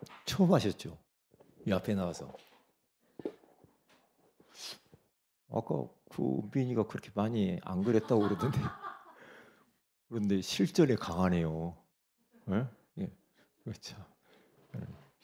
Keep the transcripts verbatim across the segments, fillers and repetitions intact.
처음 하셨죠? 이 앞에 나와서. 아까 그 은빈이가 그렇게 많이 안 그랬다고 그러던데. 그런데 실전에 강하네요. 예? 예. 그렇죠. 예.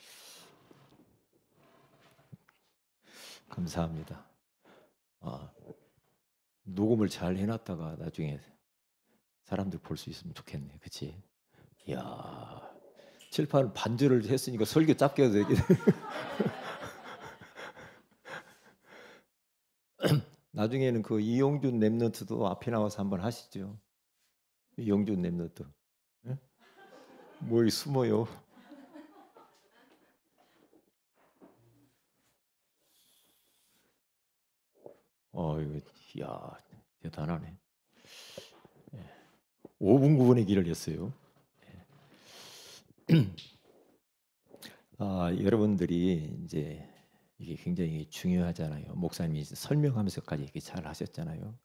감사합니다. 아, 녹음을 잘 해놨다가 나중에 사람들 볼 수 있으면 좋겠네. 그치? 이야, 칠판 반절을 했으니까 설교 짧게 해도 되겠네. 나중에는 그 이용준 랩런트도 앞에 나와서 한번 하시죠. 이용준 랩런트. 예? 뭘 숨어요? 어, 이거, 이야, 대단하네. 오 분 구 분의 길을 했어요. 아, 여러분들이 이제 이게 굉장히 중요하잖아요. 목사님이 설명하면서까지 이렇게 잘 하셨잖아요.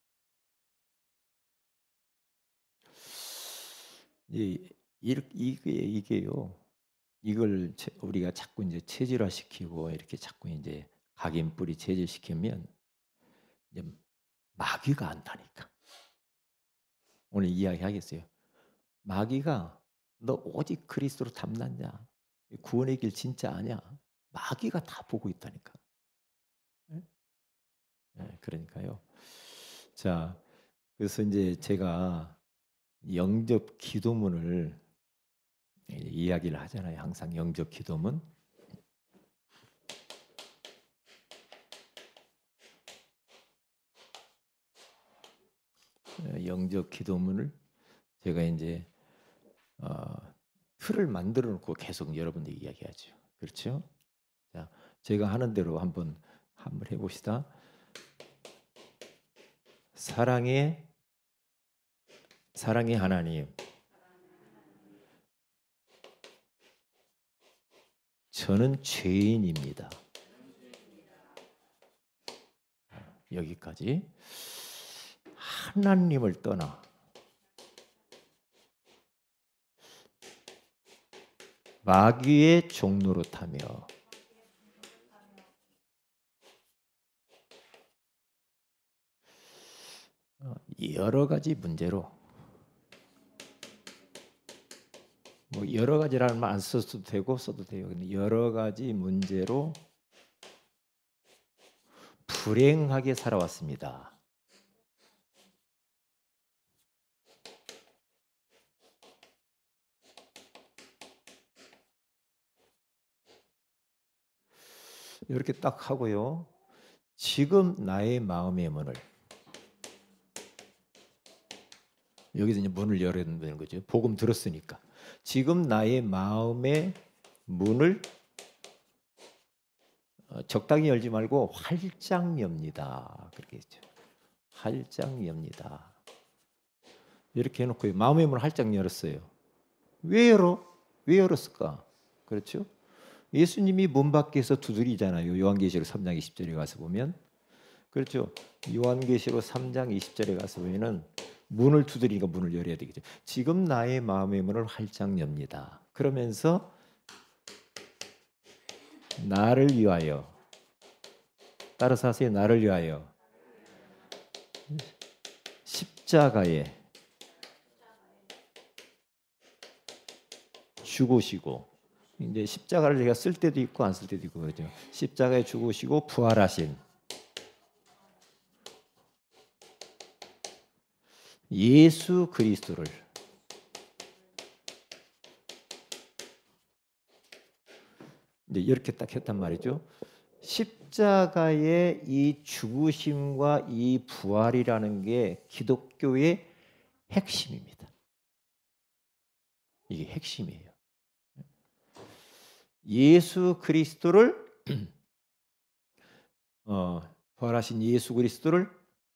이, 이- 이게 이게요. 이걸 체- 우리가 자꾸 이제 체질화시키고 이렇게 자꾸 이제 각인뿌리 체질시키면 이제 마귀가 안다니까. 오늘 이야기하겠어요. 마귀가 너 오직 그리스도로 탐났냐? 구원의 길 진짜 아냐? 마귀가 다 보고 있다니까. 예? 예, 그러니까요. 자, 그래서 이제 제가 영접 기도문을 이야기를 하잖아요. 항상 영접 기도문. 어, 영접 기도문을 제가 이제 어, 틀을 만들어 놓고 계속 여러분들 이야기하죠. 그렇죠? 자, 제가 하는 대로 한번 한번 해봅시다. 사랑의 사랑의 하나님, 저는 죄인입니다. 여기까지. 하나님을 떠나 마귀의 종노릇하며 어, 여러 가지 문제로, 뭐 여러 가지라는 말 안 써도 되고 써도 돼요. 근데 여러 가지 문제로 불행하게 살아왔습니다. 이렇게 딱 하고요. 지금 나의 마음의 문을, 여기서 이제 문을 열어야 되는 거죠. 복음 들었으니까. 지금 나의 마음의 문을 어, 적당히 열지 말고 활짝 엽니다. 그렇게 했죠. 활짝 엽니다. 이렇게 해놓고 마음의 문을 활짝 열었어요. 왜 열어? 왜 열었을까? 그렇죠? 예수님이 문 밖에서 두드리잖아요. 요한계시록 삼 장 이십 절에 가서 보면. 그렇죠? 요한계시록 삼 장 이십 절에 가서 보면은 문을 두드리니까 문을 열어야 되겠죠. 지금 나의 마음의 문을 활짝 엽니다. 그러면서 나를 위하여, 따라서 하세요. 나를 위하여 십자가에 죽으시고, 이제 십자가를 제가 쓸 때도 있고 안 쓸 때도 있고 그러죠. 십자가에 죽으시고 부활하신 예수 그리스도를 이제 이렇게 딱 했단 말이죠. 십자가의 이 죽으심과 이 부활이라는 게 기독교의 핵심입니다. 이게 핵심이에요. 예수 그리스도를 어, 부활하신 예수 그리스도를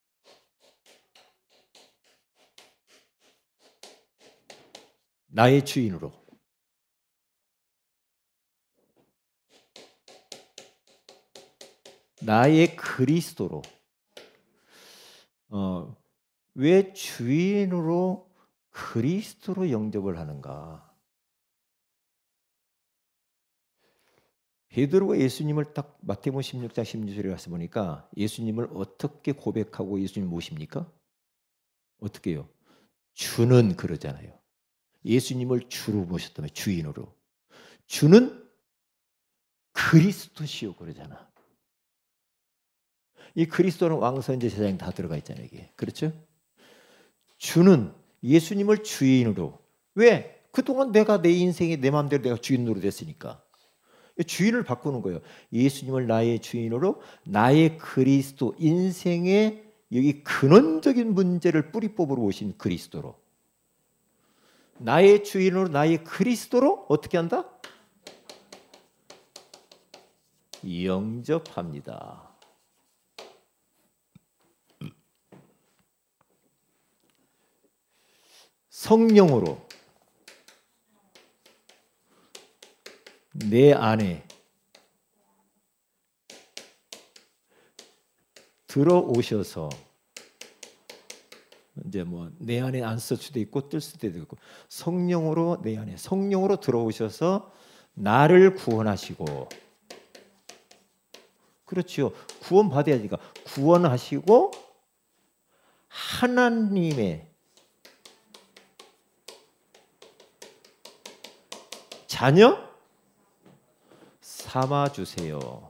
나의 주인으로, 나의 그리스도로, 어, 왜 주인으로 그리스도로 영접을 하는가? 베드로가 예수님을 딱 마태복음 십육 장 십육 절에 가서 보니까 예수님을 어떻게 고백하고 예수님 모십니까? 어떻게 해요? 주는 그러잖아요. 예수님을 주로 모셨다며, 주인으로. 주는 그리스도시요 그러잖아. 이 그리스도는 왕선제 제사장 다 들어가 있잖아요. 이게. 그렇죠? 주는 예수님을 주인으로. 왜? 그동안 내가 내 인생에 내 마음대로 내가 주인으로 됐으니까. 주인을 바꾸는 거예요. 예수님을 나의 주인으로, 나의 그리스도, 인생의 여기 근원적인 문제를 뿌리법으로 오신 그리스도로, 나의 주인으로, 나의 그리스도로 어떻게 한다? 영접합니다. 성령으로 내 안에 들어오셔서, 이제 뭐 내 안에 안 쓸 수도 있고 뜰 수도 있고, 성령으로 내 안에 성령으로 들어오셔서 나를 구원하시고, 그렇지요. 구원 받아야지가. 구원하시고 하나님의 자녀 삼아 주세요.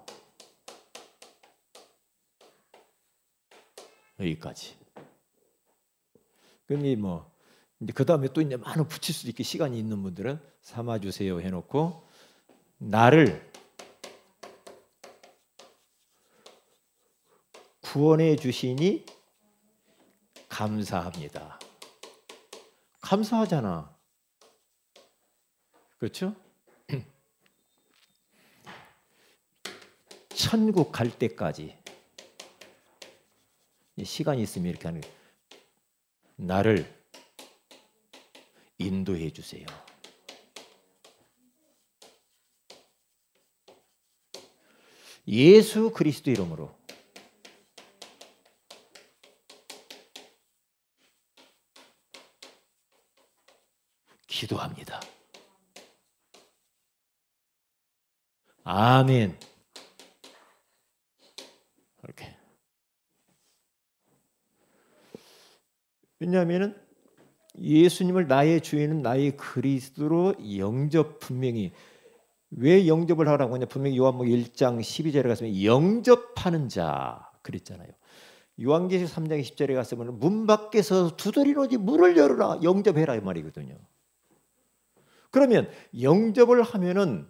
여기까지. 그러니 뭐 이제 그 다음에 또 이제 많은 붙일 수도 있게 시간이 있는 분들은 삼아 주세요 해놓고, 나를 구원해 주시니 감사합니다. 감사하잖아. 그렇죠? 천국 갈 때까지 시간이 있으면 이렇게 하는 거예요. 나를 인도해 주세요. 예수 그리스도 이름으로 기도합니다. 아멘. 이렇게. 왜냐하면 예수님을 나의 주인은 나의 그리스도로 영접, 분명히 왜 영접을 하라고 하냐, 분명히 요한복음 일 장 십이 절에 가서 영접하는 자 그랬잖아요. 요한계시록 삼 장 십 절에 가서 보면 문 밖에서 두드리노니 문을 열어라, 영접해라 이 말이거든요. 그러면 영접을 하면은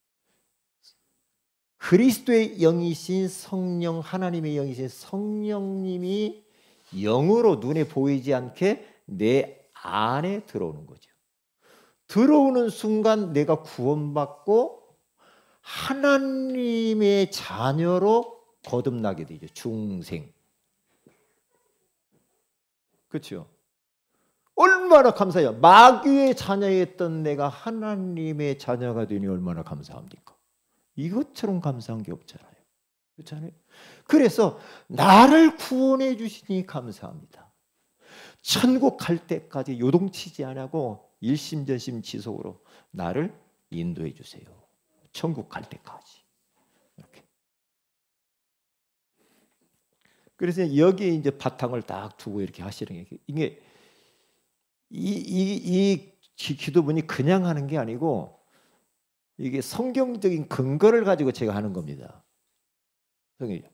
그리스도의 영이신 성령, 하나님의 영이신 성령님이 영으로 눈에 보이지 않게 내 안에 들어오는 거죠. 들어오는 순간 내가 구원받고 하나님의 자녀로 거듭나게 되죠. 중생. 그렇죠? 얼마나 감사해요. 마귀의 자녀였던 내가 하나님의 자녀가 되니 얼마나 감사합니까? 이것처럼 감사한 게 없잖아요. 그렇잖아요. 그래서 나를 구원해 주시니 감사합니다. 천국 갈 때까지 요동치지 않고 일심전심 지속으로 나를 인도해 주세요. 천국 갈 때까지. 이렇게. 그래서 여기에 이제 바탕을 딱 두고 이렇게 하시는 게, 이게 이, 이, 이 기도문이 그냥 하는 게 아니고 이게 성경적인 근거를 가지고 제가 하는 겁니다. 성경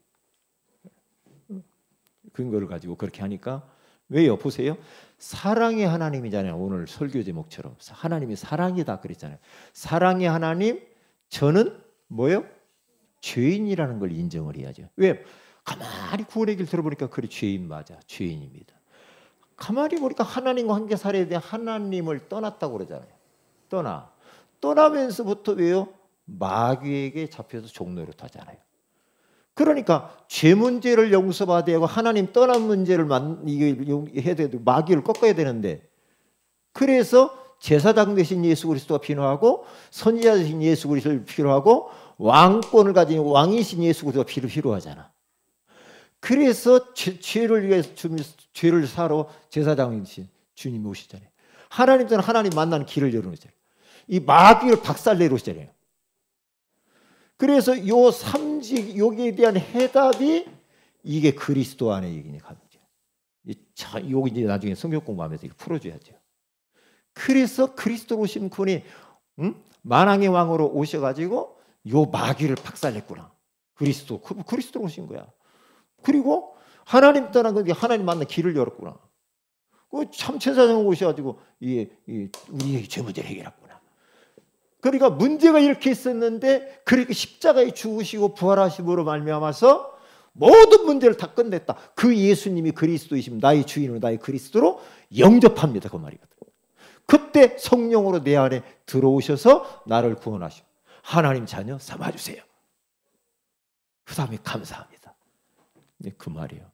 근거를 가지고 그렇게 하니까, 왜요? 보세요. 사랑의 하나님이잖아요. 오늘 설교 제목처럼 하나님이 사랑이다 그랬잖아요. 사랑의 하나님, 저는 뭐요? 죄인이라는 걸 인정을 해야죠. 왜? 가만히 구원의 길 들어보니까 그래, 죄인 맞아, 죄인입니다. 가만히 보니까 하나님과 함께 살아야 돼. 하나님을 떠났다고 그러잖아요. 떠나. 떠나면서부터 왜요? 마귀에게 잡혀서 종노릇 하잖아요. 그러니까 죄 문제를 용서받아야 하고 하나님 떠난 문제를 만, 이게 해야 되고 마귀를 꺾어야 되는데, 그래서 제사장 되신 예수 그리스도가 필요하고 선지자 되신 예수 그리스도가 필요하고 왕권을 가진 왕이신 예수 그리스도가 필요하잖아. 그래서 죄, 죄를 위해서 죄를 사러 제사장이신 주님이 오시잖아요. 하나님께는 하나님 만나는 길을 열어놓으잖아요. 이 마귀를 박살내놓으시잖아요. 그래서 요 삼직 여기에 대한 해답이 이게 그리스도 안에 얘기니 가죠. 자, 여기 이제 나중에 성경 공부하면서 이거 풀어줘야죠. 그래서 그리스도로 오신 분이 응? 만왕의 왕으로 오셔가지고 요 마귀를 박살냈구나. 그리스도 그 그리스도로 오신 거야. 그리고 하나님 떠난 거 하나님 만나 길을 열었구나. 그 참천사장 오셔가지고 이, 이 우리의 죄 문제를 해결했구나. 그러니까 문제가 이렇게 있었는데 그렇게 십자가에 죽으시고 부활하심으로 말미암아서 모든 문제를 다 끝냈다. 그 예수님이 그리스도이시면 나의 주인으로 나의 그리스도로 영접합니다. 그 말이거든. 그때 성령으로 내 안에 들어오셔서 나를 구원하시고 하나님 자녀 삼아주세요. 그 다음에 감사합니다. 그 말이에요.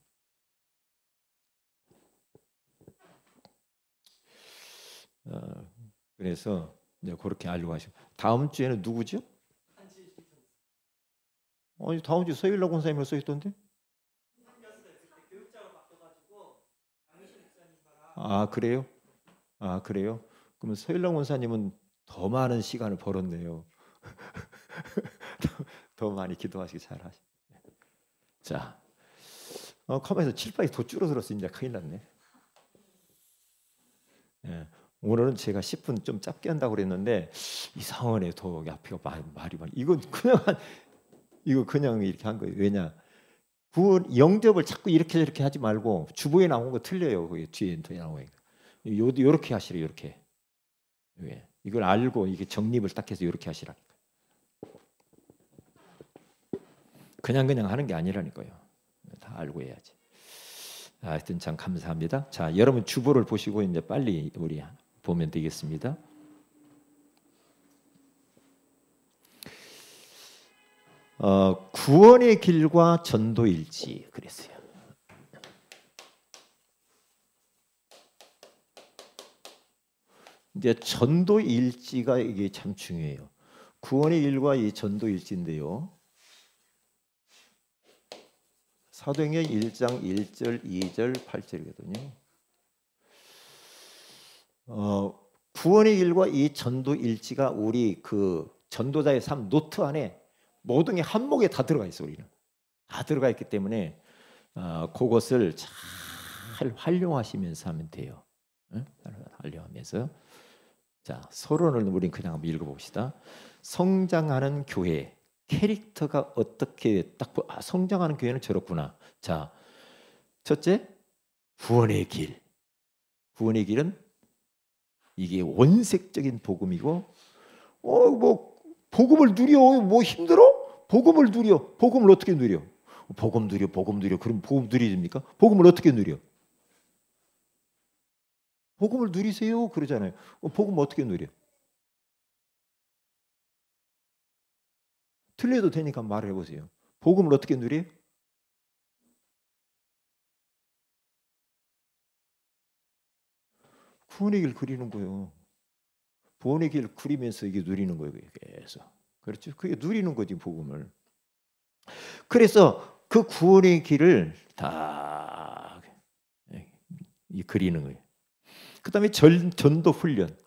어, 그래서 이제 그렇게 알고 가시고 다음 주에는 누구죠? 아니 다음 주 서일락 권사님을 써 있던데? 아 그래요? 아 그래요? 그러면 서일락 권사님은 더 많은 시간을 벌었네요. 더, 더 많이 기도하시기 잘하시. 자, 어, 가만히서 칠팔이 더 줄어들었어. 이제 큰일 났네. 예, 오늘은 제가 십 분 좀 짧게 한다고 그랬는데 이상하네. 더 앞에가 말이 말이 많이. 이건 그냥 한, 이거 그냥 이렇게 한 거예요. 왜냐? 구원 영접을 자꾸 이렇게 이렇게 하지 말고 주보에 나온 거 틀려요. 그게 뒤에 나온 거. 요 요렇게 하시래. 요렇게. 왜? 이걸 알고 이게 정립을 딱 해서 요렇게 하시라니까. 그냥 그냥 하는 게 아니라니까요. 다 알고 해야지. 하여튼 참 감사합니다. 자, 여러분 주보를 보시고 이제 빨리 우리 보면 되겠습니다. 어, 구원의 길과 전도일지 그랬어요. 이제 전도일지가 이게 참 중요해요. 구원의 길과 이 전도일지인데요. 사도행전 일 장 일 절, 이 절, 팔 절이거든요. 어, 구원의 길과 이 전도일지가 우리 그 전도자의 삶 노트 안에 모든 게 한목에 다 들어가 있어. 우리는 다 들어가 있기 때문에 어, 그것을 잘 활용하시면서 하면 돼요. 응? 활용하면서. 자, 서론을 우린 그냥 한번 읽어봅시다. 성장하는 교회 캐릭터가 어떻게 딱 아, 성장하는 교회는 저렇구나. 자, 첫째 구원의 길. 구원의 길은 이게 원색적인 복음이고, 어 뭐 복음을 누려 뭐 힘들어? 복음을 누려. 복음을 어떻게 누려? 복음 누려, 복음 누려. 그럼 복음 누리십니까? 복음을 어떻게 누려? 복음을 누리세요 그러잖아요. 복음 어떻게 누려? 틀려도 되니까 말을 해보세요. 복음을 어떻게 누려? 구원의 길 그리는 거예요. 구원의 길 그리면서 이게 누리는 거예요. 계속. 그렇죠? 그게 누리는 거지 복음을. 그래서 그 구원의 길을 다 이 그리는 거예요. 그다음에 전, 전도 훈련.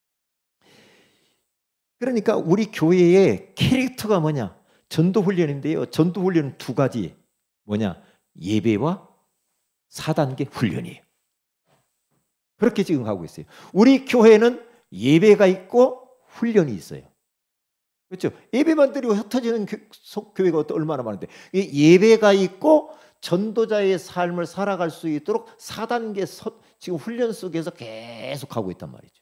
그러니까 우리 교회의 캐릭터가 뭐냐? 전도 훈련인데요. 전도 훈련은 두 가지. 뭐냐? 예배와 사 단계 훈련이에요. 그렇게 지금 하고 있어요. 우리 교회는 예배가 있고 훈련이 있어요. 그렇죠? 예배만 드리고 흩어지는 교회가 얼마나 많은데 예배가 있고 전도자의 삶을 살아갈 수 있도록 사 단계 지금 훈련 속에서 계속 하고 있단 말이죠.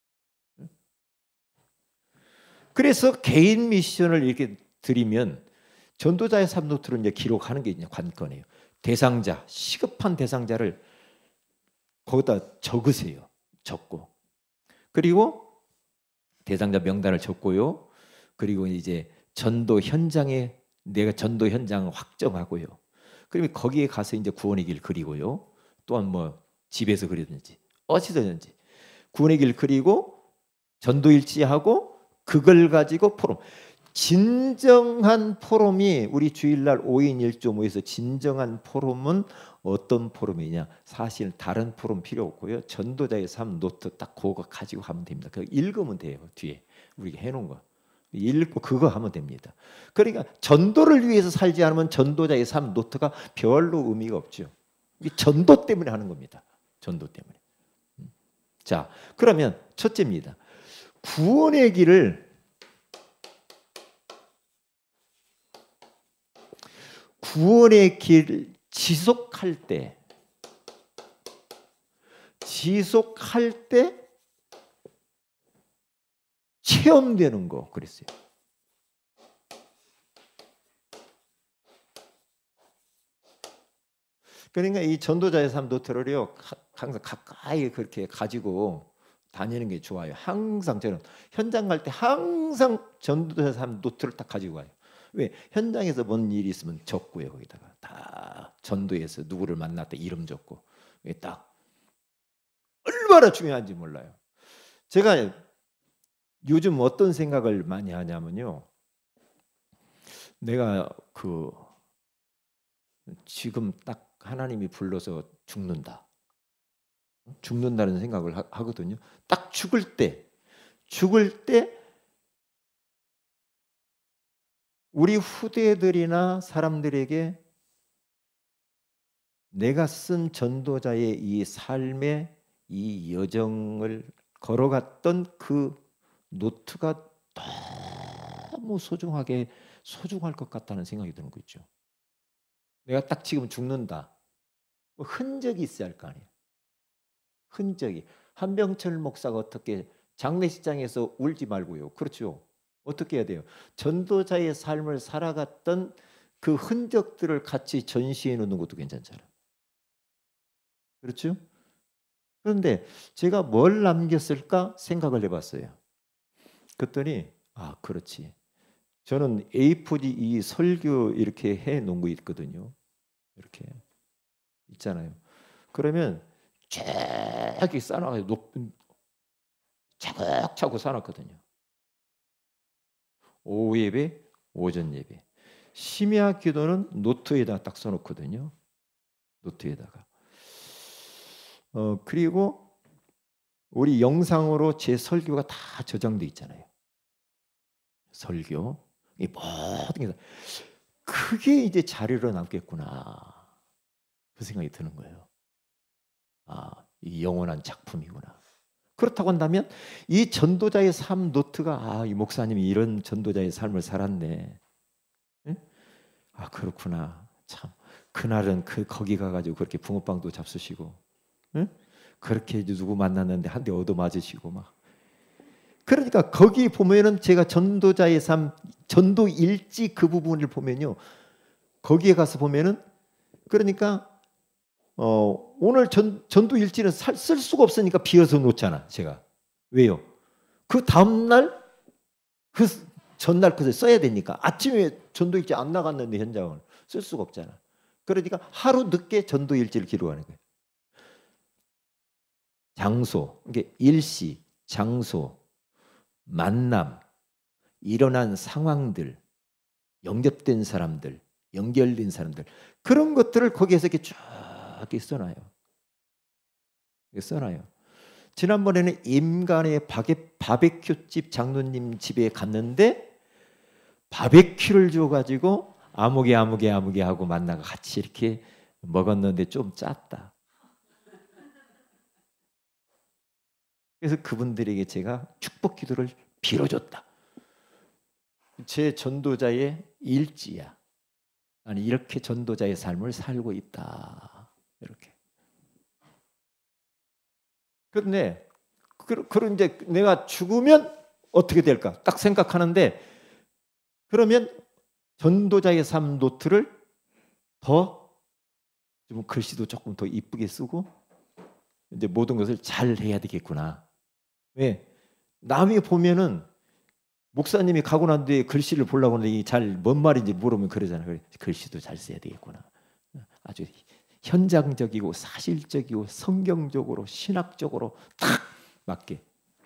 그래서 개인 미션을 이렇게 드리면 전도자의 삶 노트를 이제 기록하는 게 이제 관건이에요. 대상자, 시급한 대상자를 거기다 적으세요. 적고. 그리고 대상자 명단을 적고요. 그리고 이제 전도 현장에 내가 전도 현장을 확정하고요. 그러면 거기에 가서 이제 구원의 길 그리고요. 또한 뭐 집에서 그리든지 어디서든지 구원의 길 그리고 전도 일지하고 그걸 가지고 포럼. 진정한 포럼이 우리 주일날 오 인 일 조 모여서 진정한 포럼은 어떤 포럼이냐? 사실 다른 포럼 필요 없고요. 전도자의 삶 노트 딱 그거 가지고 가면 됩니다. 그거 읽으면 돼요. 뒤에 우리가 해놓은 거. 읽고 그거 하면 됩니다. 그러니까 전도를 위해서 살지 않으면 전도자의 삶 노트가 별로 의미가 없죠. 이게 전도 때문에 하는 겁니다. 전도 때문에. 자, 그러면 첫째입니다. 구원의 길을 구원의 길 지속할 때 지속할 때 체험되는 거 그랬어요. 그러니까 이 전도자의 삶 노트를요 항상 가까이 그렇게 가지고 다니는 게 좋아요. 항상 저는 현장 갈 때 항상 전도자의 삶 노트를 딱 가지고 가요. 왜? 현장에서 뭔 일이 있으면 적고요. 거기다가 다 전도에서 누구를 만났다 이름 적고 딱 얼마나 중요한지 몰라요. 제가 요즘 어떤 생각을 많이 하냐면요. 내가 그 지금 딱 하나님이 불러서 죽는다. 죽는다는 생각을 하, 하거든요. 딱 죽을 때, 죽을 때 우리 후대들이나 사람들에게 내가 쓴 전도자의 이 삶의 이 여정을 걸어갔던 그 노트가 너무 소중하게 소중할 것 같다는 생각이 드는 거 있죠. 내가 딱 지금 죽는다. 뭐 흔적이 있어야 할 거 아니에요. 흔적이. 한병철 목사가 어떻게 장례식장에서 울지 말고요. 그렇죠. 어떻게 해야 돼요? 전도자의 삶을 살아갔던 그 흔적들을 같이 전시해 놓는 것도 괜찮잖아요. 그렇죠? 그런데 제가 뭘 남겼을까 생각을 해봤어요. 그랬더니 아 그렇지. 저는 에이 사 이 설교 이렇게 해 놓은 거 있거든요. 이렇게 있잖아요. 그러면 쫙 쌓아놔가지고 높은 차곡차곡 쌓아놨거든요. 오후 예배, 오전 예배. 심야 기도는 노트에다 딱 써놓거든요. 노트에다가. 어 그리고 우리 영상으로 제 설교가 다 저장돼 있잖아요. 설교. 이 모든 게 그게 이제 자료로 남겠구나. 그 생각이 드는 거예요. 아, 이 영원한 작품이구나. 그렇다고 한다면 이 전도자의 삶 노트가 아, 이 목사님이 이런 전도자의 삶을 살았네. 응? 아, 그렇구나. 참 그날은 그 거기 가가지고 그렇게 붕어빵도 잡수시고, 응? 그렇게 누구 만났는데 한 대 얻어 맞으시고 막. 그러니까 거기 보면은 제가 전도자의 삶, 전도 일지 그 부분을 보면요. 거기에 가서 보면은 그러니까 어, 오늘 전, 전도 일지는 살, 쓸 수가 없으니까 비워서 놓잖아. 제가. 왜요? 그 다음날 그 전날 그걸 써야 되니까 아침에 전도 일지 안 나갔는데 현장을 쓸 수가 없잖아. 그러니까 하루 늦게 전도 일지를 기록하는 거예요. 장소, 이게 일시, 장소, 만남, 일어난 상황들, 영접된 사람들, 연결된 사람들 그런 것들을 거기에서 이렇게 쭉 써놔요. 써놔요. 지난번에는 임간의 바게, 바베큐집 장로님 집에 갔는데 바베큐를 줘가지고 아무개 아무개 아무개 하고 만나가 같이 이렇게 먹었는데 좀 짰다. 그래서 그분들에게 제가 축복 기도를 빌어줬다. 제 전도자의 일지야. 아니 이렇게 전도자의 삶을 살고 있다. 이렇게. 그런데 그런 이제 내가 죽으면 어떻게 될까? 딱 생각하는데 그러면 전도자의 삶 노트를 더 좀 글씨도 조금 더 이쁘게 쓰고 이제 모든 것을 잘 해야 되겠구나. 왜? 남이 보면은 목사님이 가고 난 뒤에 글씨를 보려고 하는데 잘 뭔 말인지 물으면 그러잖아요. 그래, 글씨도 잘 써야 되겠구나. 아주 현장적이고 사실적이고 성경적으로 신학적으로 딱 맞게.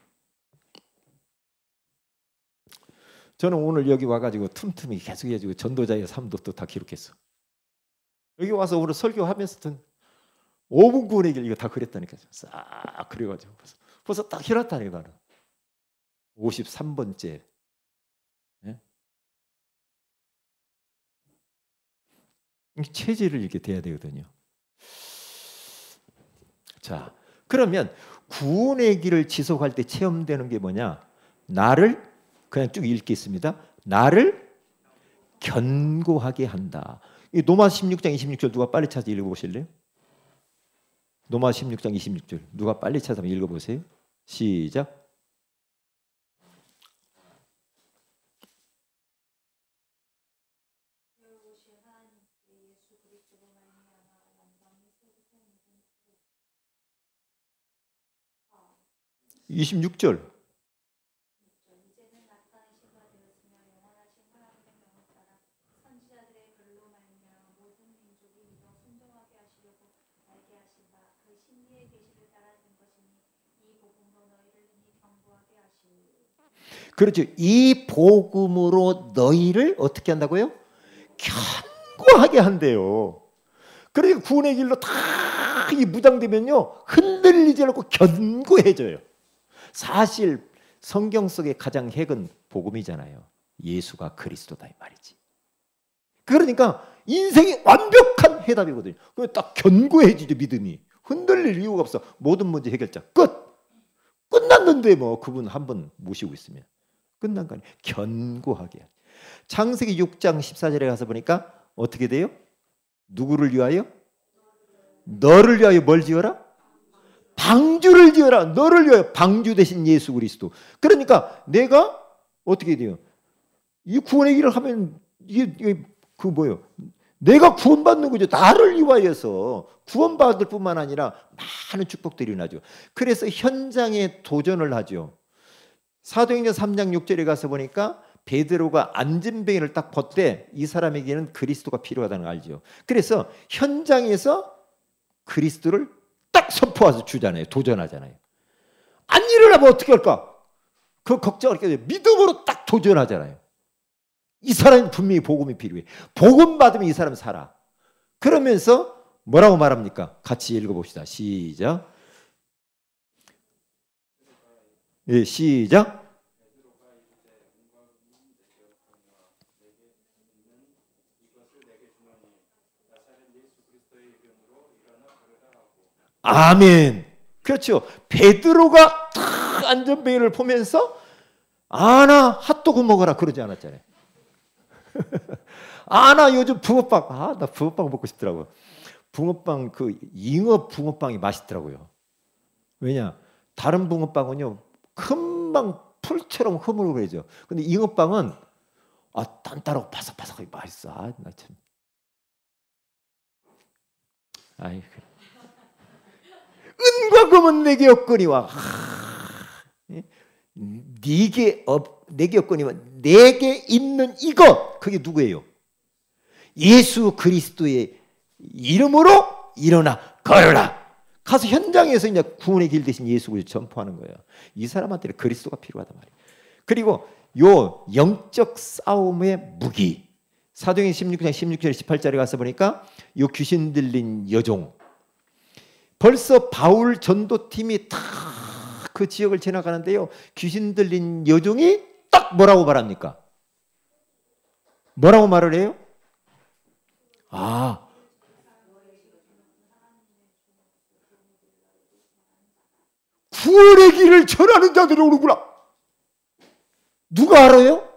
저는 오늘 여기 와가지고 틈틈이 계속 해가지고 전도자의 삶도 또 다 기록했어. 여기 와서 오늘 설교하면서 오 분 구원의 길 이거 다 그랬다니까요. 싹 그려가지고 벌써, 벌써 딱 해놨다니까 나는. 오십삼 번째 체질을 이렇게 돼야 되거든요. 자, 그러면 구원의 길을 지속할 때 체험되는 게 뭐냐? 나를 그냥 쭉 읽겠습니다. 나를 견고하게 한다. 이 로마 십육 장 이십육 절 누가 빨리 찾아 읽어보실래요? 로마 십육 장 이십육 절 누가 빨리 찾아서 읽어보세요. 시작. 이십육 절. 그렇죠. 이 복음으로 너희를 어떻게 한다고요? 견고하게 한대요. 그러니까 구원의 길로 다 이 무장되면요 흔들리지 않고 견고해져요. 사실 성경 속의 가장 핵은 복음이잖아요. 예수가 그리스도다 이 말이지. 그러니까 인생이 완벽한 해답이거든요. 그게 딱 견고해지죠. 믿음이 흔들릴 이유가 없어. 모든 문제 해결자 끝. 끝났는데 뭐 그분 한 번 모시고 있으면 끝난 거 아니에요. 견고하게. 창세기 육 장 십사 절에 가서 보니까 어떻게 돼요? 누구를 위하여? 너를 위하여 뭘 지어라? 방주를 지어라. 너를 위하여 방주 대신 예수 그리스도. 그러니까 내가 어떻게 돼요? 이 구원의 길을 하면 이게, 이게 그 뭐예요? 내가 구원받는 거죠. 나를 위하여서 구원받을 뿐만 아니라 많은 축복들이 나죠. 그래서 현장에 도전을 하죠. 사도행전 삼 장 육 절에 가서 보니까 베드로가 안전뱅이를 딱 벗대 이 사람에게는 그리스도가 필요하다는 걸 알죠. 그래서 현장에서 그리스도를 딱 선포해서 주잖아요. 도전하잖아요. 안 일어나면 어떻게 할까? 그 걱정을 게 믿음으로 딱 도전하잖아요. 이 사람은 분명히 복음이 필요해. 복음 받으면 이 사람 살아. 그러면서 뭐라고 말합니까? 같이 읽어봅시다. 시작. 예, 시작. 아멘. 그렇죠. 베드로가 탁 안전뱅이를 보면서 아나 핫도그 먹어라 그러지 않았잖아요. 아나 요즘 붕어빵 아 나 붕어빵 먹고 싶더라고요. 붕어빵 그 잉어 붕어빵이 맛있더라고요. 왜냐 다른 붕어빵은요 금방 풀처럼 흐물흐물해져. 근데 잉어빵은 아 단단하고 바삭바삭하게 맛있어. 아, 나 참. 아이. 은과 금은 내게 없거니와 네게 없 내게 없거니와 내게 있는 이것 그게 누구예요? 예수 그리스도의 이름으로 일어나 걸어라. 가서 현장에서 이제 구원의 길 대신 예수 그리스도 전포하는 거예요. 이 사람한테는 그리스도가 필요하단 말이에요. 그리고 요 영적 싸움의 무기 사도행전 십육 장 십육 절 십팔 절에 가서 보니까 요 귀신 들린 여종 벌써 바울 전도팀이 다 그 지역을 지나가는데요. 귀신 들린 여종이 딱 뭐라고 말합니까? 뭐라고 말을 해요? 아, 구원의 길을 전하는 자들이 오는구나. 누가 알아요?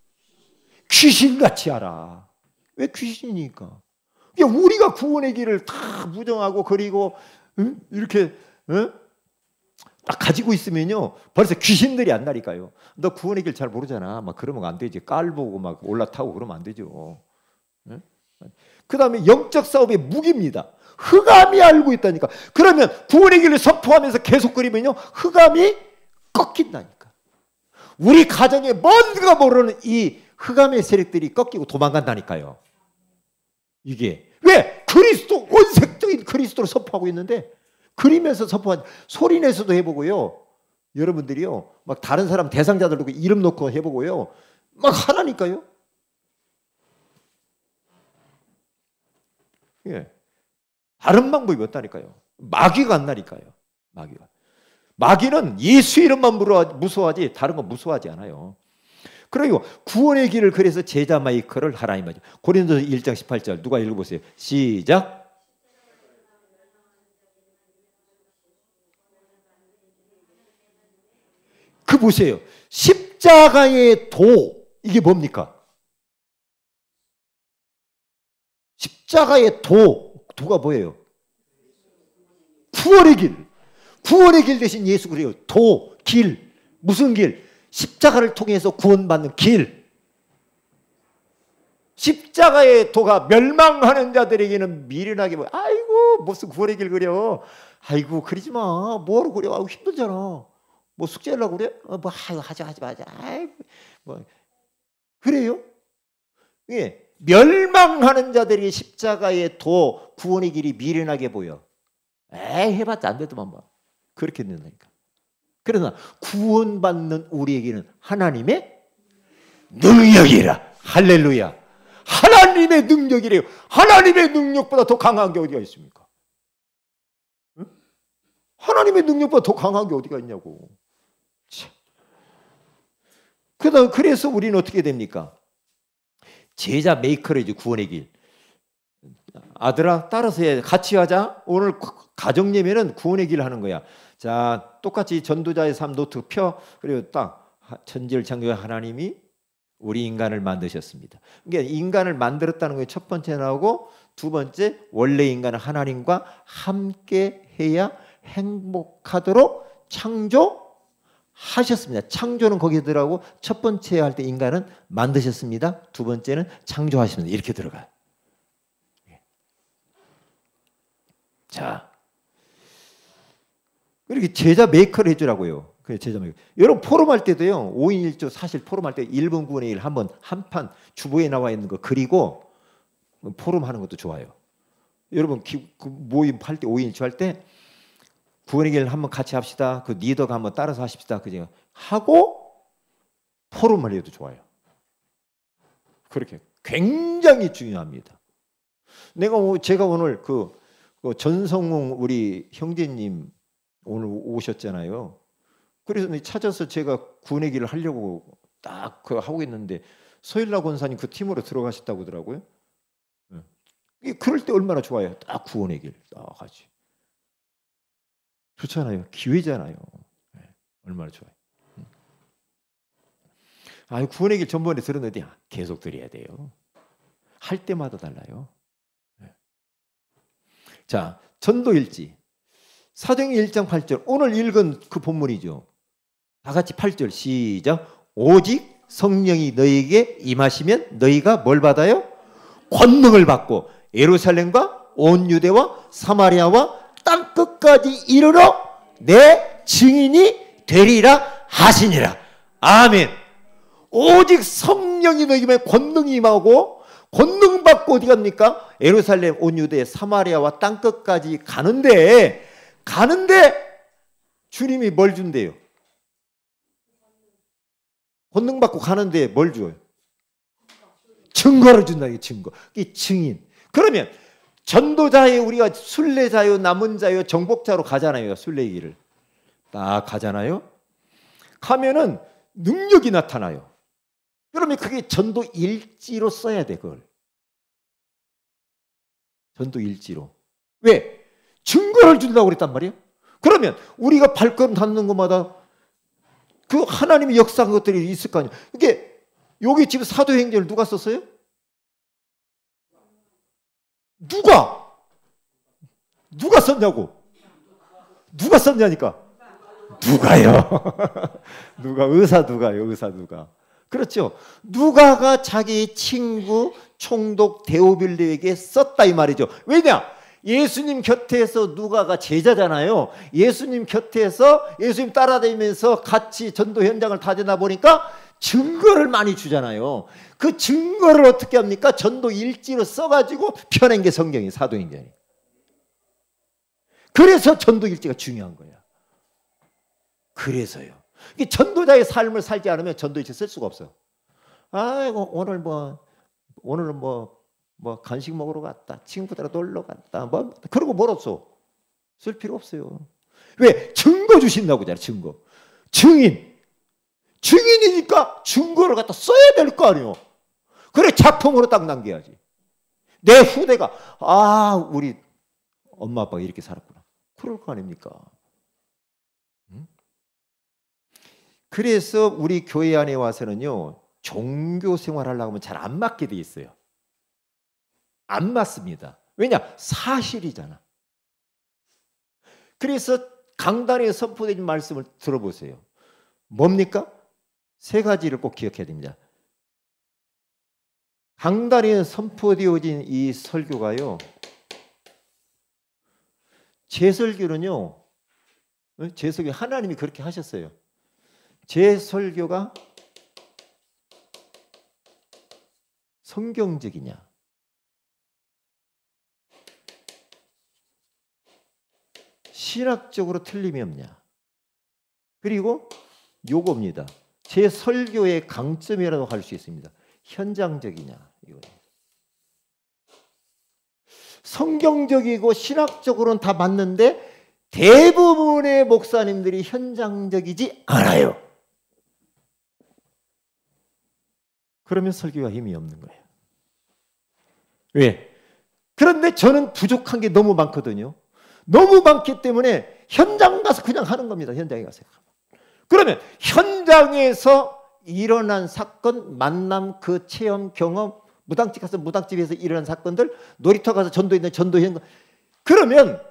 귀신같이 알아. 왜 귀신이니까? 우리가 구원의 길을 다 무정하고 그리고 응? 이렇게 응? 딱 가지고 있으면요 벌써 귀신들이 안 나니까요. 너 구원의 길 잘 모르잖아. 막 그러면 안 되지. 깔 보고 막 올라타고 그러면 안 되죠. 응? 그 다음에 영적 싸움의 무기입니다. 흑암이 알고 있다니까. 그러면 구원의 길을 선포하면서 계속 그리면요 흑암이 꺾인다니까. 우리 가정에 뭔가 모르는 이 흑암의 세력들이 꺾이고 도망간다니까요. 이게 왜? 그리스도 원색적인 그리스도를 선포하고 있는데 그리면서 선포한 소리내서도 해보고요. 여러분들이요 막 다른 사람 대상자들 놓고 이름 놓고 해보고요 막 하라니까요. 예, 다른 방법이 없다니까요. 마귀가 안 나니까요. 마귀가 마귀는 예수 이름만 무서워하지 다른 건 무서워하지 않아요. 그리고 구원의 길을 그래서 제자 메이커를 하라는 거죠. 고린도서 일 장 십팔 절 누가 읽어보세요. 시작. 그 보세요. 십자가의 도 이게 뭡니까? 십자가의 도 도가 뭐예요? 구원의 길. 구원의 길 대신 예수 그래요. 도, 길. 무슨 길? 십자가를 통해서 구원받는 길. 십자가의 도가 멸망하는 자들에게는 미련하게 뭐 아이고 무슨 구원의 길 그려. 아이고 그러지 마. 뭐하러 그래. 아이고 힘들잖아. 뭐 숙제하려고 그래? 어, 뭐 아이고 하자 하지 마자. 아이고 뭐 그래요? 예. 멸망하는 자들에게 십자가의 도 구원의 길이 미련하게 보여. 에이 해봤자 안 되더만 뭐. 그렇게 된다니까. 그러나 구원받는 우리에게는 하나님의 능력이라. 할렐루야. 하나님의 능력이래요. 하나님의 능력보다 더 강한 게 어디가 있습니까? 응? 하나님의 능력보다 더 강한 게 어디가 있냐고. 그다음 그래서 우리는 어떻게 됩니까? 제자 메이커를 구원의 길. 아들아 따라서 해. 같이 하자. 오늘 가정 예배는 구원의 길 하는 거야. 자 똑같이 전도자의 삶 노트 펴. 그리고 딱 천지를 창조한 하나님이 우리 인간을 만드셨습니다. 그러니까 인간을 만들었다는 게 첫 번째 나오고 두 번째 원래 인간은 하나님과 함께 해야 행복하도록 창조하셨습니다. 창조는 거기에 들어가고 첫 번째 할 때 인간은 만드셨습니다. 두 번째는 창조하셨습니다. 이렇게 들어가요. 자, 이렇게 제자 메이커를 해주라고요. 그 제자 메이커. 여러분 포럼할 때도요. 오 인 일 조 사실 포럼할 때 일 분 구분의 일 한번 한 판 주보에 나와 있는 거 그리고 포럼하는 것도 좋아요. 여러분 기, 그 모임 할 때 오 인 일 조 할 때 구원의 길 한번 같이 합시다. 그 리더가 한번 따라서 하십시다. 그죠? 하고 포럼을 해도 좋아요. 그렇게 굉장히 중요합니다. 내가 제가 오늘 그 그 전성웅 우리 형제님 오늘 오셨잖아요. 그래서 찾아서 제가 구원의 길을 하려고 딱 그 하고 있는데 서일라 권사님 그 팀으로 들어가셨다고 하더라고요. 그럴 때 얼마나 좋아요. 딱 구원의 길 딱 하지. 좋잖아요. 기회잖아요. 얼마나 좋아요. 아, 구원의 길 전번에 들었는데 계속 드려야 돼요. 할 때마다 달라요. 자, 전도일지 사도행전 일 장 팔 절 오늘 읽은 그 본문이죠. 다 같이 팔 절 시작. 오직 성령이 너희에게 임하시면 너희가 뭘 받아요? 권능을 받고 예루살렘과 온 유대와 사마리아와 땅끝까지 이르러 내 증인이 되리라 하시니라. 아멘. 오직 성령이 너희에게 권능이 임하고 권능 받고 어디 갑니까? 예루살렘, 온 유대, 사마리아와 땅끝까지 가는데 가는데 주님이 뭘 준대요? 권능 받고 가는데 뭘 줘요? 증거를 준다. 이 증거. 이 증인. 그러면 전도자에 우리가 순례자요, 남은 자요, 정복자로 가잖아요. 순례의 길을 딱 가잖아요. 가면은 능력이 나타나요. 그러면 그게 전도 일지로 써야 돼. 그걸 전도 일지로. 왜? 증거를 준다고 그랬단 말이에요. 그러면 우리가 발걸음 닿는 곳마다 그 하나님의 역사한 것들이 있을 거 아니에요. 이게 여기 지금 사도행전을 누가 썼어요? 누가? 누가 썼냐고? 누가 썼냐니까? 누가요? 누가? 의사 누가요? 의사 누가? 그렇죠. 누가가 자기 친구 총독 데오빌리에게 썼다 이 말이죠. 왜냐? 예수님 곁에서 누가가 제자잖아요. 예수님 곁에서 예수님 따라다니면서 같이 전도 현장을 다니다 보니까 증거를 많이 주잖아요. 그 증거를 어떻게 합니까? 전도 일지로 써가지고 펴낸 게 성경이 사도행전이. 그래서 전도 일지가 중요한 거야. 그래서요. 전도자의 삶을 살지 않으면 전도일지 쓸 수가 없어. 아이고 오늘 뭐 오늘은 뭐 뭐 간식 먹으러 갔다. 친구들하고 놀러 갔다. 뭐 그러고 멀었어. 쓸 필요 없어요. 왜? 증거 주신다고 하잖아요. 증거. 증인. 증인이니까 증거를 갖다 써야 될 거 아니에요. 그래 작품으로 딱 남겨야지. 내 후대가 아 우리 엄마 아빠가 이렇게 살았구나. 그럴 거 아닙니까? 응? 그래서 우리 교회 안에 와서는요. 종교 생활하려고 하면 잘 안 맞게 돼 있어요. 안 맞습니다. 왜냐? 사실이잖아. 그래서 강단에 선포된 말씀을 들어보세요. 뭡니까? 세 가지를 꼭 기억해야 됩니다. 강단에 선포되어진 이 설교가요. 제 설교는요. 제 설교 하나님이 그렇게 하셨어요. 제 설교가 성경적이냐? 신학적으로 틀림이 없냐? 그리고 요겁니다. 제 설교의 강점이라고 할 수 있습니다. 현장적이냐? 이거예요. 성경적이고 신학적으로는 다 맞는데 대부분의 목사님들이 현장적이지 않아요. 그러면 설교가 힘이 없는 거예요. 왜? 그런데 저는 부족한 게 너무 많거든요. 너무 많기 때문에 현장 가서 그냥 하는 겁니다. 현장에 가서. 그러면 현장에서 일어난 사건, 만남, 그 체험, 경험, 무당집 가서 무당집에서 일어난 사건들, 놀이터 가서 전도했는 전도 현장. 그러면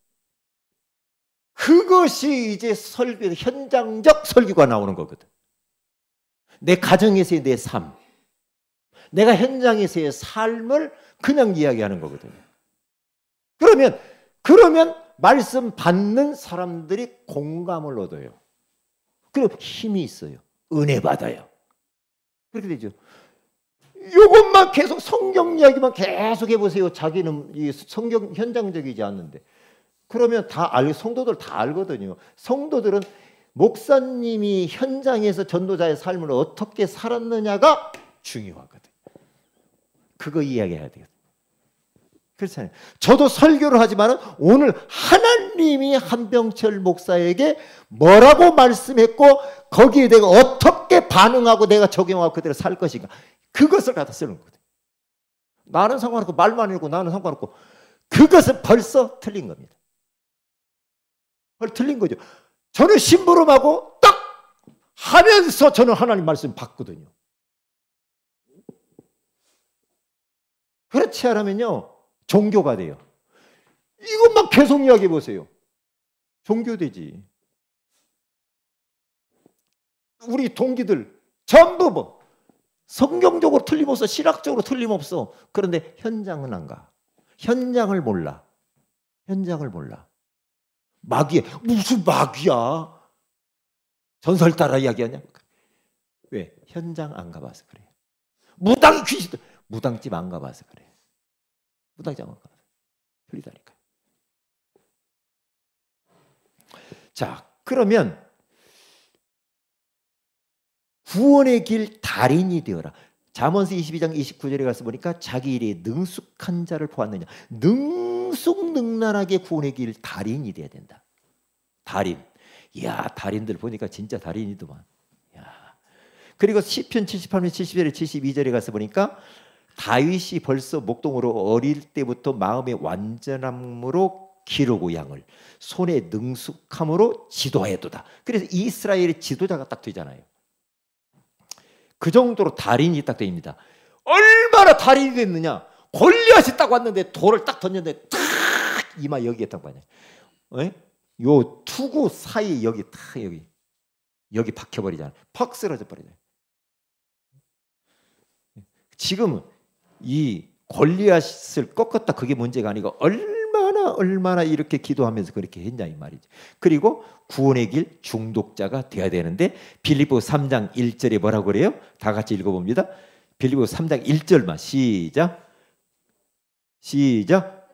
그것이 이제 설교, 현장적 설교가 나오는 거거든. 내 가정에서의 내 삶, 내가 현장에서의 삶을 그냥 이야기하는 거거든요. 그러면 그러면 말씀 받는 사람들이 공감을 얻어요. 그리고 힘이 있어요. 은혜 받아요. 그렇게 되죠. 이것만 계속 성경 이야기만 계속 해보세요. 자기는 이 성경 현장적이지 않는데. 그러면 다 알, 성도들 다 알거든요. 성도들은 목사님이 현장에서 전도자의 삶을 어떻게 살았느냐가 중요하거든요. 그거 이야기해야 돼요. 그렇잖아요. 저도 설교를 하지만 오늘 하나님이 한병철 목사에게 뭐라고 말씀했고 거기에 내가 어떻게 반응하고 내가 적용하고 그대로 살 것인가. 그것을 갖다 쓰는 거거든요. 나는 상관없고 말만 읽고 나는 상관없고 그것은 벌써 틀린 겁니다. 벌써 틀린 거죠. 저는 심부름하고 딱 하면서 저는 하나님 말씀 받거든요. 그렇지 않으면요. 종교가 돼요. 이것만 계속 이야기해 보세요. 종교되지. 우리 동기들 전부 뭐 성경적으로 틀림없어, 신학적으로 틀림없어. 그런데 현장은 안 가. 현장을 몰라. 현장을 몰라. 마귀, 무슨 마귀야? 전설 따라 이야기하냐? 왜? 현장 안 가봐서 그래요. 무당이 귀신, 무당집 안 가봐서 그래요. 무당집 안 가봐서 틀리다니까요. 자, 그러면 구원의 길 달인이 되어라. 잠언서 이십이 장 이십구 절에 가서 보니까 자기 일에 능숙한 자를 보았느냐. 능숙능란하게 구원의 길 달인이 돼야 된다. 달인. 이야, 달인들 보니까 진짜 달인이더만. 야. 그리고 시편 칠십팔 편 칠십 절에 칠십이 절에 가서 보니까 다윗이 벌써 목동으로 어릴 때부터 마음의 완전함으로 기르고 양을 손에 능숙함으로 지도하였도다. 그래서 이스라엘의 지도자가 딱 되잖아요. 그 정도로 달인이 딱 됩니다. 얼마나 달인이 됐느냐. 골리앗이 딱 왔는데 돌을 딱 던졌는데 탁 이마 여기에 딱 봐요. 요 투구 사이 여기 탁 여기 여기 박혀버리잖아요. 팍 쓰러져 버리잖아요. 지금 이 골리앗을 꺾었다 그게 문제가 아니고 얼마나 얼마나 이렇게 기도하면서 그렇게 했냐 이 말이죠. 그리고 구원의 길 중독자가 돼야 되는데 빌립보서 삼 장 일 절에 뭐라고 그래요? 다 같이 읽어봅니다. 빌립보서 삼 장 일 절만 시작 시작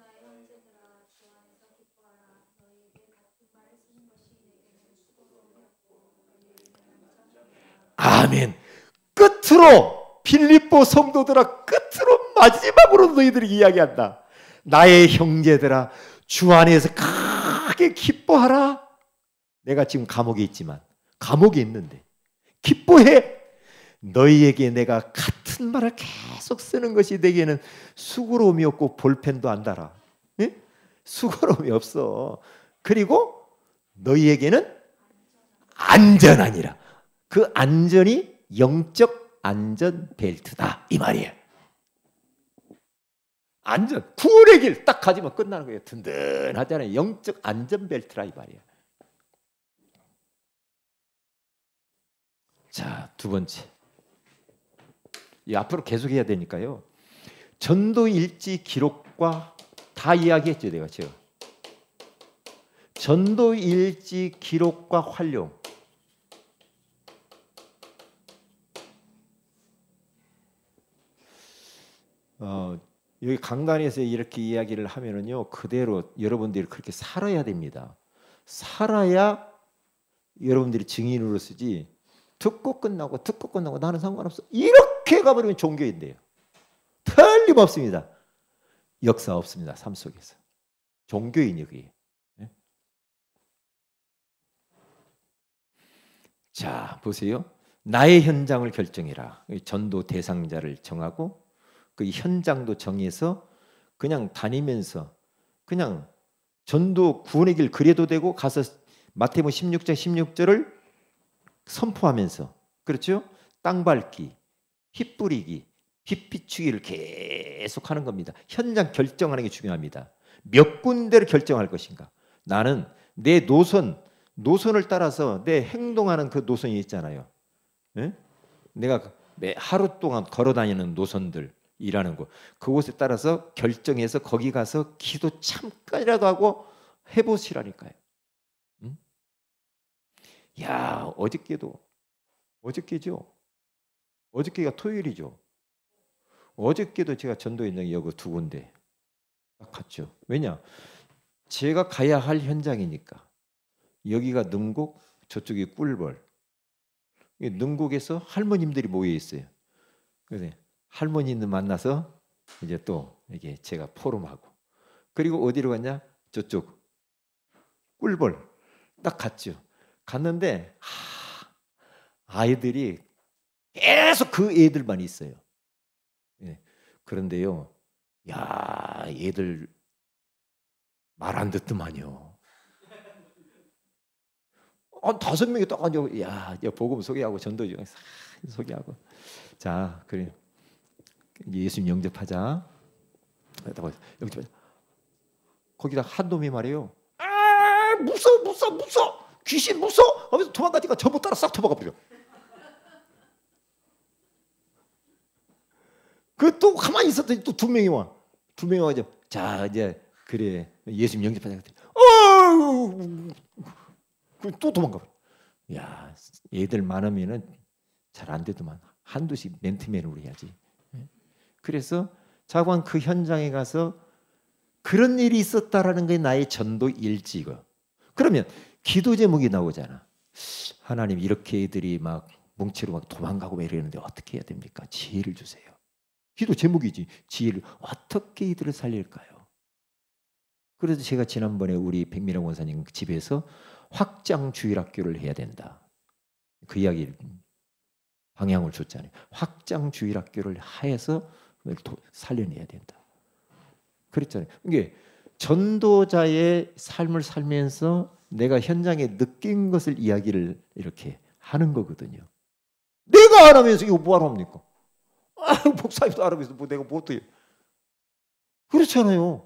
아멘. 끝으로 빌립보 성도들아 끝으로 마지막으로 너희들이 이야기한다. 나의 형제들아 주 안에서 크게 기뻐하라. 내가 지금 감옥에 있지만 감옥에 있는데 기뻐해. 너희에게 내가 같은 말을 계속 쓰는 것이 내게는 수고로움이 없고 볼펜도 안 달아. 예? 수고로움이 없어. 그리고 너희에게는 안전하니라. 그 안전이 영적 안전 벨트다 이 말이에요. 안전, 구원의 길 딱 가지면 끝나는 거예요. 든든하잖아요. 영적 안전 벨트라 이 말이에요. 자, 두 번째. 이 앞으로 계속해야 되니까요. 전도 일지 기록과 다 이야기했죠, 내가 지금. 전도 일지 기록과 활용. 어, 여기 강단에서 이렇게 이야기를 하면은요, 그대로 여러분들이 그렇게 살아야 됩니다. 살아야 여러분들이 증인으로 쓰지. 듣고 끝나고 듣고 끝나고 나는 상관없어. 이렇게 가버리면 종교인데요. 틀림없습니다. 역사 없습니다. 삶 속에서. 종교인이 그게. 네? 자, 보세요. 나의 현장을 결정해라. 전도 대상자를 정하고 그 현장도 정해서 그냥 다니면서 그냥 전도 구원의 길 그래도 되고 가서 마태복음 십육 장 십육 절을 선포하면서 그렇죠? 땅 밟기, 피 뿌리기, 빛 비추기를 계속 하는 겁니다. 현장 결정하는 게 중요합니다. 몇 군데를 결정할 것인가? 나는 내 노선, 노선을 따라서 내 행동하는 그 노선이 있잖아요. 네? 내가 매 하루 동안 걸어 다니는 노선들 일하는 곳 그곳에 따라서 결정해서 거기 가서 기도 잠깐이라도 하고 해보시라니까요. 응? 야, 어저께도 어저께죠. 어저께가 토요일이죠. 어저께도 제가 전도 현장 여기 두 군데 딱 갔죠. 왜냐? 제가 가야 할 현장이니까. 여기가 능곡, 저쪽이 꿀벌. 능곡에서 할머님들이 모여 있어요. 그래서 할머니들 만나서 이제 또 이게 제가 포럼하고 그리고 어디로 갔냐? 저쪽 꿀벌 딱 갔죠. 갔는데 하, 아이들이 계속 그 애들만 있어요. 예. 그런데요, 야, 얘들 말 안 듣더만요. 한 다섯 명이 딱 앉아, 야, 복음 소개하고 전도 중 소개하고, 자, 그래. 예수님 영접하자. 영접하자. 거기다 한 놈이 말이에요. 아, 무서워, 무서워, 무서워. 귀신 무서워. 하면서 도망가니까 전부 따라 싹 도망가 버려. 그 또 가만히 있었더니 또 두 명이 와. 두 명이 와서 자 이제 그래 예수님 영접하자. 어, 또 도망가 버려. 야, 애들 많으면은 잘 안 되더만 한두씩 멘트맨으로 해야지. 그래서 자관 그 현장에 가서 그런 일이 있었다라는 게 나의 전도 일지고. 그러면 기도 제목이 나오잖아. 하나님 이렇게 애들이 막 뭉치로 막 도망가고 막 이러는데 어떻게 해야 됩니까? 지혜를 주세요. 기도 제목이지. 지혜를 어떻게 이들을 살릴까요? 그래서 제가 지난번에 우리 백미랑 원사님 집에서 확장 주일학교를 해야 된다. 그 이야기를 방향을 줬잖아요. 확장 주일학교를 하여서 살려내야 된다. 그랬잖아요. 이게 전도자의 삶을 살면서 내가 현장에 느낀 것을 이야기를 이렇게 하는 거거든요. 내가 안 하면서 이거 뭐하러 합니까? 아, 목사님도 안 하면서 뭐 내가 뭐 어떻게? 그렇잖아요.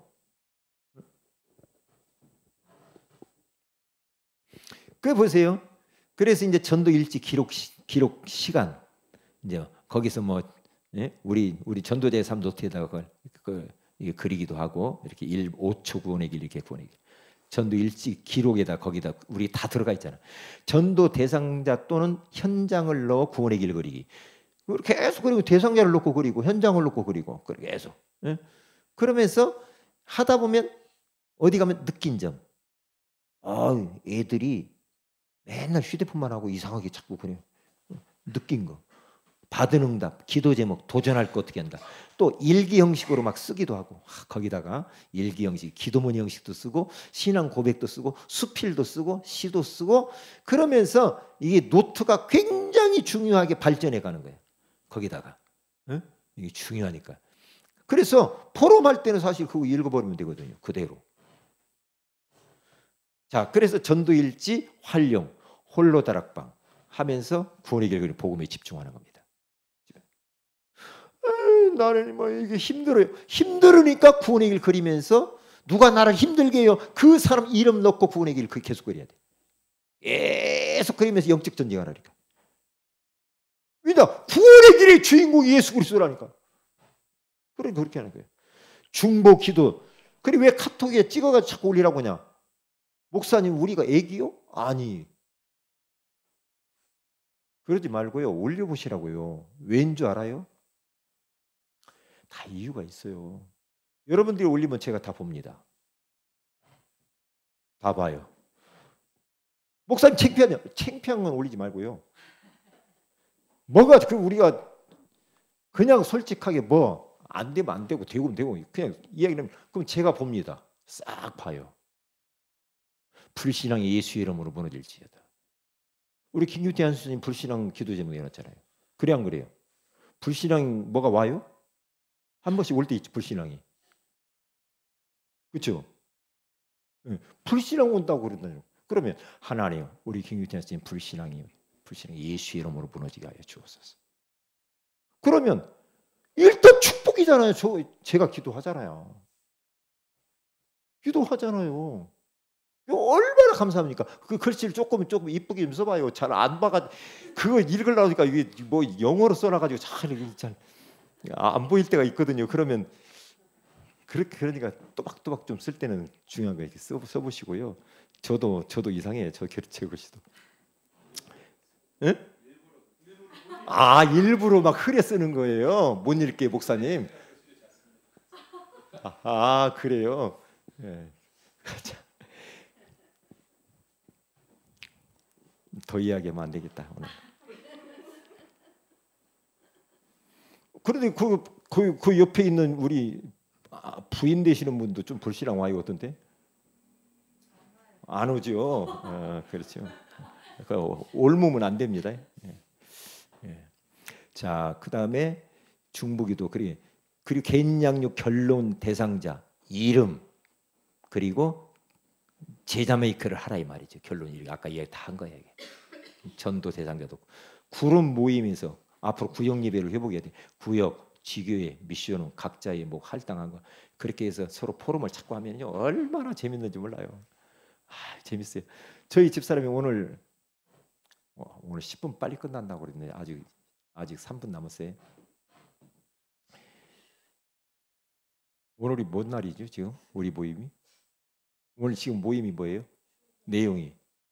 그 보세요. 그래서 이제 전도 일지 기록 기록 시간 이제 거기서 뭐 예? 우리 우리 전도자의 삶 노트에다가 그걸, 그걸 이게 그리기도 하고 이렇게 일, 오 초 구원의 길 이렇게 구원의 길. 전도 일지 기록에다 거기다 우리 다 들어가 있잖아. 전도 대상자 또는 현장을 넣어 구원의 길 그리기. 계속 그리고 대상자를 놓고 그리고 현장을 놓고 그리고 계속. 예? 그러면서 하다 보면 어디 가면 느낀 점. 아, 애들이 맨날 휴대폰만 하고 이상하게 자꾸 그래. 느낀 거. 받은 응답, 기도 제목, 도전할 거 어떻게 한다. 또 일기 형식으로 막 쓰기도 하고 거기다가 일기 형식, 기도문의 형식도 쓰고 신앙 고백도 쓰고 수필도 쓰고 시도 쓰고 그러면서 이게 노트가 굉장히 중요하게 발전해 가는 거예요. 거기다가 응? 이게 중요하니까. 그래서 포럼할 때는 사실 그거 읽어버리면 되거든요. 그대로. 자, 그래서 전도일지, 활용, 홀로 다락방 하면서 구원의 결과를 복음에 집중하는 겁니다. 에이, 나는 뭐 이게 힘들어요. 힘들으니까 구원의 길 그리면서 누가 나를 힘들게 해요. 그 사람 이름 넣고 구원의 길 계속 그려야 돼. 계속 그리면서 영적 전쟁하라니까. 왜냐? 구원의 길의 주인공이 예수 그리스도라니까. 그래 그렇게 하는 거예요. 중보 기도. 그래 왜 카톡에 찍어가지고 자꾸 올리라고 하냐? 목사님 우리가 애기요? 아니. 그러지 말고요. 올려보시라고요. 왠 줄 알아요? 다 이유가 있어요. 여러분들이 올리면 제가 다 봅니다. 다 봐요. 목사님 창피하냐? 창피한 건 올리지 말고요. 뭐가 그 우리가 그냥 솔직하게 뭐 안 되면 안 되고 되고 되고 그냥 이야기를 하면 그럼 제가 봅니다. 싹 봐요. 불신앙이 예수 이름으로 무너질지어다. 우리 김규태 한수님 불신앙 기도 제목 해놨잖아요. 그래 안 그래요? 불신앙 뭐가 와요? 한 번씩 올 때 있지 불신앙이. 그렇죠? 네. 불신앙 온다고 그러잖아요. 그러면 하나님 우리 김규태 한수님 불신앙이 불신앙이 예수 이름으로 무너지게 하여 주옵소서. 그러면 일단 축복이잖아요. 저 제가 기도하잖아요. 기도하잖아요. 얼마나 감사합니까? 그 글씨를 조금 조금 이쁘게 좀 써봐요. 잘 안 봐가 그거 읽으려니까 이게 뭐 영어로 써놔가지고 잘 안 보일 때가 있거든요. 그러면 그렇게 그러니까 또박또박 좀 쓸 때는 중요한 거 이렇게 써 써보시고요. 저도 저도 이상해요. 저 제 글씨도. 예? 아 일부러 막 흐려 쓰는 거예요. 못 읽게 목사님. 아, 아 그래요. 예. 더 이야기하면 안 되겠다 오늘. 그런데 그, 그, 그 옆에 있는 우리 부인 되시는 분도 좀 불신앙 와요 어떤데? 안 오죠. 어, 그렇죠. 올무면 안 됩니다. 예. 예. 자, 그 다음에 중보기도 그리고 그리고 개인 양육 결론 대상자 이름 그리고 제자 메이크를 하라 이 말이죠. 결론 이렇게 아까 얘기 다 한 거예요. 전도 대상자도 구름 모임에서 앞으로 구역 예배를 해보게 돼. 구역, 지교회, 미션은 각자의 뭐 할당한 거 그렇게 해서 서로 포럼을 찾고 하면요 얼마나 재밌는지 몰라요. 아, 재밌어요. 저희 집사람이 오늘 어, 오늘 십 분 빨리 끝난다고 그랬는데 아직 아직 삼 분 남았어요. 오늘이 뭔 날이죠? 지금 우리 모임이 오늘 지금 모임이 뭐예요? 내용이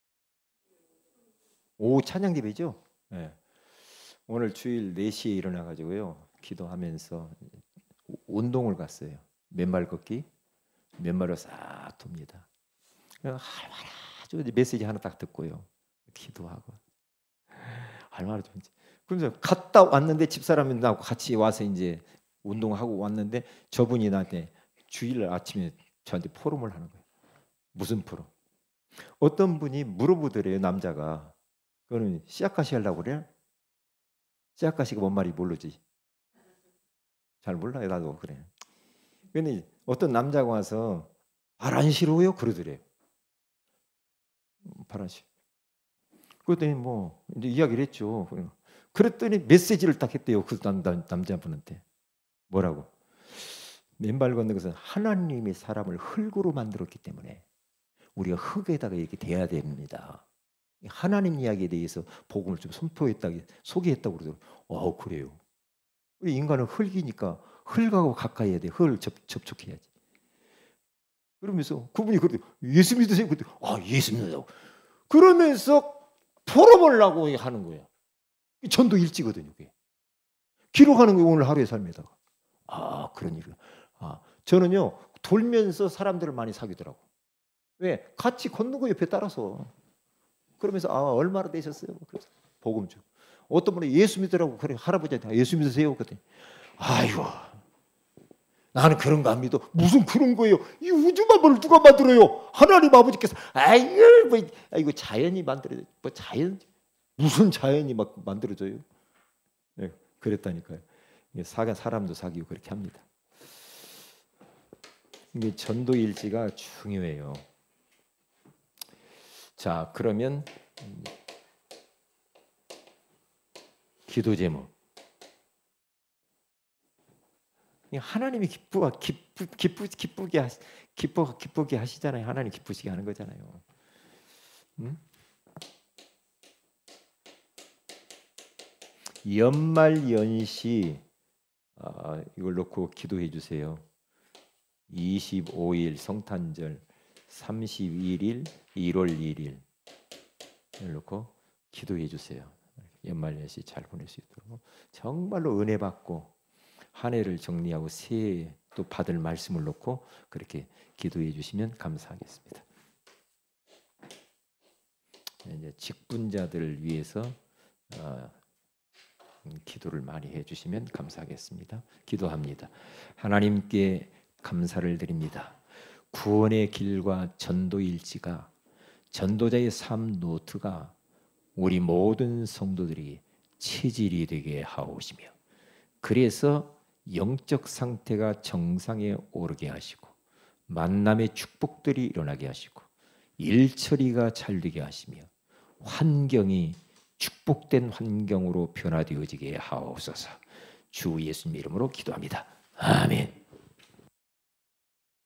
오후 찬양 예배죠? 네. 오늘 주일 네 시에 일어나 가지고요 기도하면서 운동을 갔어요. 맨발 걷기 맨발로 싹 돕니다. 아주 메시지 하나 딱 듣고요 기도하고 얼마나 좋은지. 그래서 갔다 왔는데 집사람이 나하고 같이 와서 이제 운동하고 왔는데 저분이 나한테 주일 아침에 저한테 포럼을 하는 거예요. 무슨 포럼? 어떤 분이 물어보더래요. 남자가. 그거는 시아카시 하려고 그래? 시아카시가 뭔 말이 모르지. 잘 몰라요. 나도 그래. 근데 어떤 남자가 와서 발 안 시려워요? 그러더래요. 발 안 시려. 그랬더니 뭐 이제 이야기를 했죠. 그랬더니 메시지를 딱 했대요. 그 남, 남, 남자분한테. 뭐라고? 맨발 걷는 것은 하나님이 사람을 흙으로 만들었기 때문에 우리가 흙에다가 이렇게 대야 됩니다. 하나님 이야기에 대해서 복음을 좀 선포했다, 소개했다고 그러더라고요. 어, 그래요. 우리 인간은 흙이니까 흙하고 가까이 해야 돼. 흙을 접, 접촉해야지. 그러면서 그분이 그러더니 예수 믿으세요? 그랬더니 아, 예수 믿는다고. 그러면서 포럼을 하고 하는 거예요. 전도 일지거든요. 그게. 기록하는 거예요. 오늘 하루의 삶에다가. 아, 그런 일이요. 아, 저는요 돌면서 사람들을 많이 사귀더라고. 왜? 같이 걷는 거 옆에 따라서. 그러면서 아 얼마나 되셨어요? 그래서 복음 좀. 어떤 분이 예수 믿으라고 그래 할아버지한테 예수 믿으세요 그랬더니 아이고 나는 그런 거 안 믿어. 무슨 그런 거예요? 이 우주만물을 누가 만들어요? 하나님 아버지께서 아이고 뭐 아이고 자연이 만들어 뭐 자연 무슨 자연이 막 만들어져요? 네, 그랬다니까요. 사가 사람도 사귀고 그렇게 합니다. 이게 전도일지가 중요해요. 자 그러면 기도 제목. 하나님이 기쁘 기쁘 기쁘 기쁘게 하, 기뻐 기쁘게 하시잖아요. 하나님 기쁘시게 하는 거잖아요. 음? 연말 연시 아, 이걸 놓고 기도해 주세요. 이십오 일 성탄절, 삼십일 일 일월 일 일 이걸 놓고 기도해 주세요. 연말 연시 잘 보낼 수 있도록 정말로 은혜 받고 한 해를 정리하고 새해 또 받을 말씀을 놓고 그렇게 기도해 주시면 감사하겠습니다. 이제 직분자들을 위해서 어, 기도를 많이 해주시면 감사하겠습니다. 기도합니다. 하나님께 감사를 드립니다. 구원의 길과 전도일지가 전도자의 삶 노트가 우리 모든 성도들이 체질이 되게 하오시며 그래서 영적 상태가 정상에 오르게 하시고 만남의 축복들이 일어나게 하시고 일처리가 잘 되게 하시며 환경이 축복된 환경으로 변화되어지게 하옵소서. 주 예수님 이름으로 기도합니다. 아멘.